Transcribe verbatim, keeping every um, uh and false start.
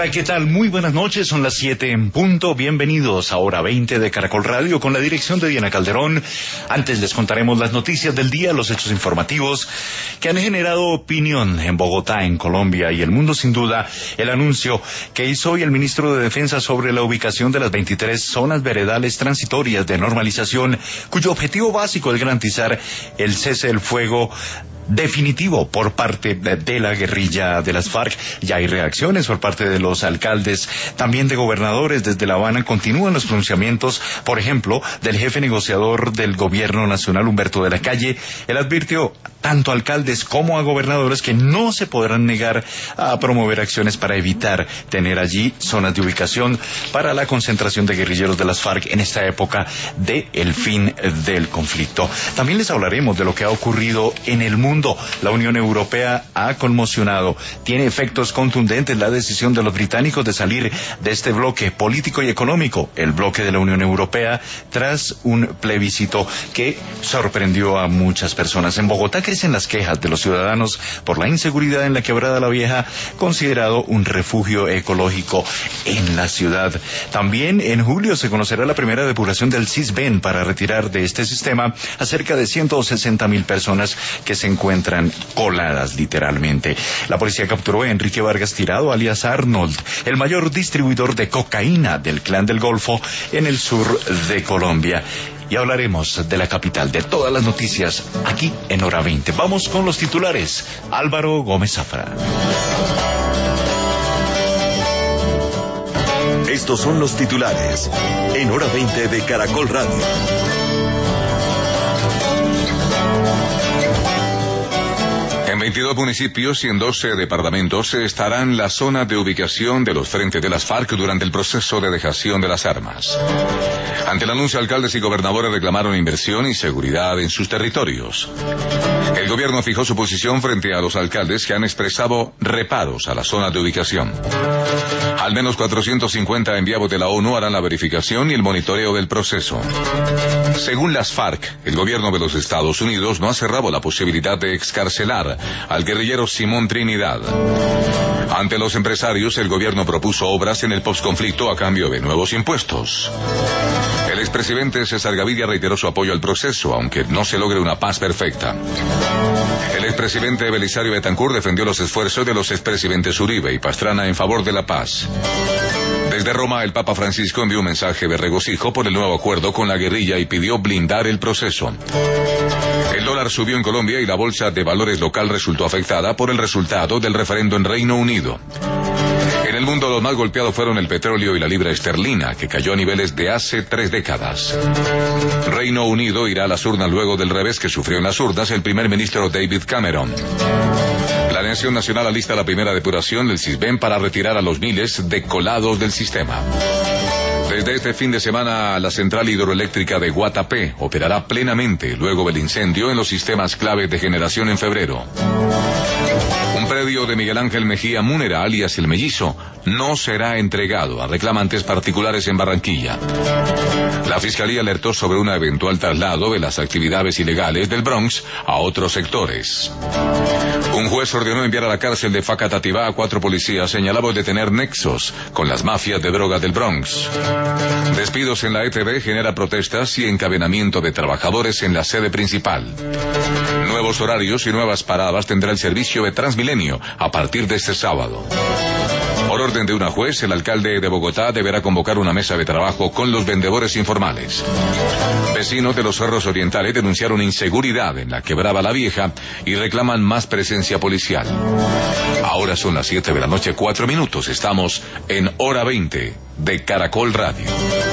Hola, ¿qué tal? Muy buenas noches, son las siete en punto. Bienvenidos a Hora veinte de Caracol Radio con la dirección de Diana Calderón. Antes les contaremos las noticias del día, los hechos informativos que han generado opinión en Bogotá, en Colombia y el mundo. Sin duda, el anuncio que hizo hoy el ministro de Defensa sobre la ubicación de las veintitrés zonas veredales transitorias de normalización, cuyo objetivo básico es garantizar el cese del fuego definitivo por parte de, de la guerrilla de las FARC. Ya hay reacciones por parte de los alcaldes, también de gobernadores. Desde La Habana continúan los pronunciamientos, por ejemplo, del jefe negociador del gobierno nacional, Humberto de la Calle. Él advirtió tanto a alcaldes como a gobernadores que no se podrán negar a promover acciones para evitar tener allí zonas de ubicación para la concentración de guerrilleros de las FARC en esta época de el fin del conflicto. También les hablaremos de lo que ha ocurrido en el mundo. La Unión Europea ha conmocionado. Tiene efectos contundentes la decisión de los británicos de salir de este bloque político y económico, el bloque de la Unión Europea, tras un plebiscito que sorprendió a muchas personas. En Bogotá crecen las quejas de los ciudadanos por la inseguridad en la Quebrada La Vieja, considerado un refugio ecológico en la ciudad. También en julio se conocerá la primera depuración del Sisbén para retirar de este sistema a cerca de ciento sesenta mil personas que se encuentran encuentran coladas literalmente. La policía capturó a Enrique Vargas Tirado, alias Arnold, el mayor distribuidor de cocaína del Clan del Golfo en el sur de Colombia. Y hablaremos de la capital, de todas las noticias, aquí en Hora veinte. Vamos con los titulares. Álvaro Gómez Zafra. Estos son los titulares en Hora veinte de Caracol Radio. En veintidós municipios y en doce departamentos estarán las zonas de ubicación de los frentes de las FARC durante el proceso de dejación de las armas. Ante el anuncio, alcaldes y gobernadores reclamaron inversión y seguridad en sus territorios. El gobierno fijó su posición frente a los alcaldes que han expresado reparos a las zonas de ubicación. Al menos cuatrocientos cincuenta enviados de la ONU harán la verificación y el monitoreo del proceso. Según las FARC, el gobierno de los Estados Unidos no ha cerrado la posibilidad de excarcelar al guerrillero Simón Trinidad. Ante los empresarios, el gobierno propuso obras en el posconflicto a cambio de nuevos impuestos. El expresidente César Gaviria reiteró su apoyo al proceso, aunque no se logre una paz perfecta. El expresidente Belisario Betancur defendió los esfuerzos de los expresidentes Uribe y Pastrana en favor de la paz. Desde Roma, el Papa Francisco envió un mensaje de regocijo por el nuevo acuerdo con la guerrilla y pidió blindar el proceso. El dólar subió en Colombia y la bolsa de valores local resultó afectada por el resultado del referendo en Reino Unido. En el mundo, los más golpeados fueron el petróleo y la libra esterlina, que cayó a niveles de hace tres décadas. Reino Unido irá a las urnas luego del revés que sufrió en las urnas el primer ministro David Cameron. La Nación Nacional alista la primera depuración del Sisbén para retirar a los miles de colados del sistema. Desde este fin de semana, la central hidroeléctrica de Guatapé operará plenamente luego del incendio en los sistemas clave de generación en febrero. Un predio de Miguel Ángel Mejía Múnera, alias El Mellizo, no será entregado a reclamantes particulares en Barranquilla. La Fiscalía alertó sobre un eventual traslado de las actividades ilegales del Bronx a otros sectores. Un juez ordenó enviar a la cárcel de Facatativá a cuatro policías señalados de tener nexos con las mafias de droga del Bronx. Despidos en la E T V genera protestas y encadenamiento de trabajadores en la sede principal. Nuevos horarios y nuevas paradas tendrá el servicio de Transmilenio a partir de este sábado. Por orden de una juez, el alcalde de Bogotá deberá convocar una mesa de trabajo con los vendedores informales. Vecinos de los Cerros Orientales denunciaron inseguridad en la Quebrada La Vieja y reclaman más presencia policial. Ahora son las siete de la noche, cuatro minutos. Estamos en Hora veinte de Caracol Radio.